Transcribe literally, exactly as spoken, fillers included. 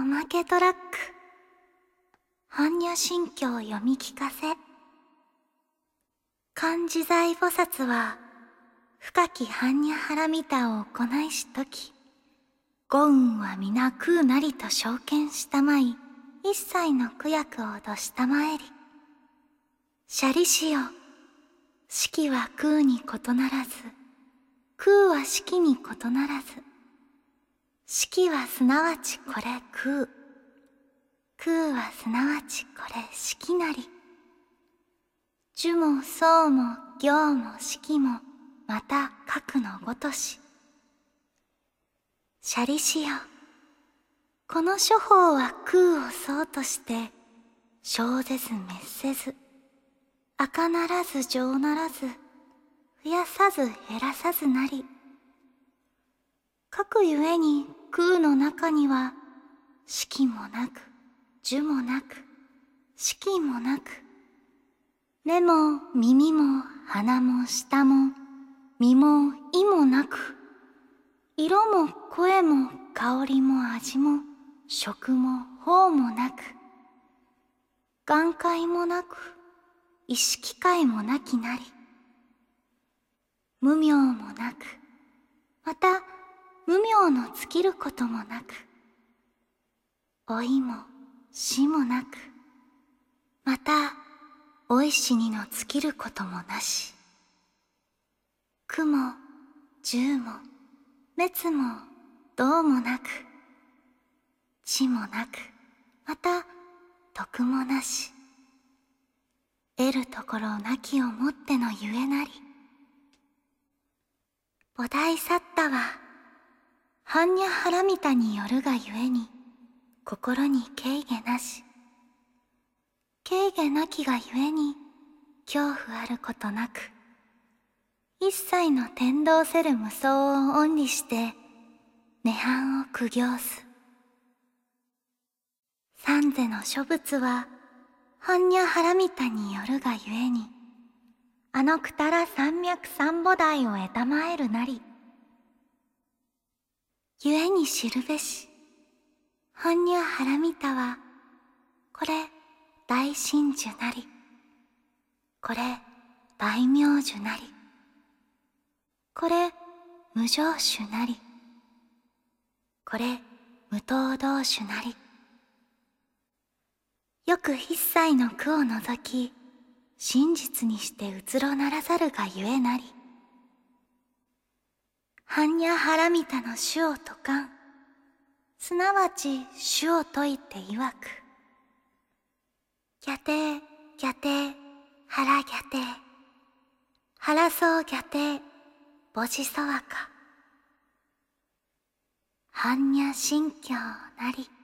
まけトラック般若心経読み聞かせ。観自在菩薩は深き般若波羅蜜多を行いしとき、五運は皆空なりと証券したまい、一切の苦役をどしたまえり。舎利子よ、色は空に異ならず、空は色に異ならず、色はすなわちこれ空、空はすなわちこれ色なり。樹も草も行も色もまた格のごとし。舎利子よ、この諸法は空を相として生ぜず滅せず、垢ならず浄ならず、増やさず減らさずなり。かくゆえに空の中には色もなく樹もなく色もなく、目も耳も鼻も舌も身も意もなく、色も声も香りも味も食も法もなく、眼界もなく意識界もなきなり。無明もなく、また無明の尽きることもなく、老いも死もなく、また老い死にの尽きることもなし。苦も従も滅も道もなく、知もなく、また徳もなし。得るところなきをもってのゆえなり。菩提サッタは般若波羅蜜多によるがゆえに心に軽下なし。軽下なきがゆえに恐怖あることなく、一切の天道せる無双を恩理して涅槃を苦行す。三世の諸仏は般若波羅蜜多によるがゆえに、あのくたら三脈三菩提を得たまえるなり。ゆえに知るべし、般若波羅蜜多は、これ大真珠なり、これ大明珠なり、これ無常種なり、これ無東道種なり。よく一切の苦を除き、真実にしてうつろならざるがゆえなり。般若波羅蜜多の主を説かん、すなわち主を説いて曰く。伽帝伽帝腹伽帝、腹そう伽帝母子そわか。般若心経なり。